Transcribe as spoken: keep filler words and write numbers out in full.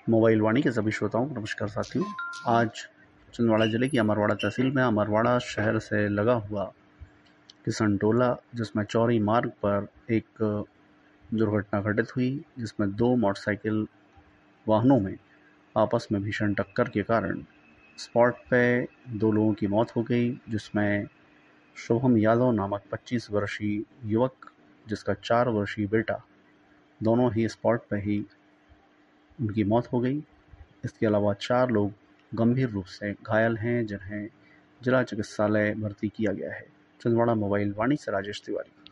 Mobile वाणी के सभी श्रोताओं को नमस्कार साथियों। आज छिंदवाड़ा जिले की अमरवाड़ा तहसील में अमरवाड़ा शहर से लगा हुआ किसन टोला, जिसमें चौरी मार्ग पर एक दुर्घटना घटित हुई, जिसमें दो मोटरसाइकिल वाहनों में आपस में भीषण टक्कर के कारण स्पॉट पे दो लोगों की मौत हो गई, जिसमें शुभम यादव नामक पच्चीस वर्षीय युवक, जिसका चार वर्षीय बेटा, दोनों ही स्पॉट पे ही उनकी मौत हो गई। इसके अलावा चार लोग गंभीर रूप से घायल हैं, जिन्हें जिला चिकित्सालय भर्ती किया गया है। छिंदवाड़ा मोबाइल वाणी से राजेश तिवारी।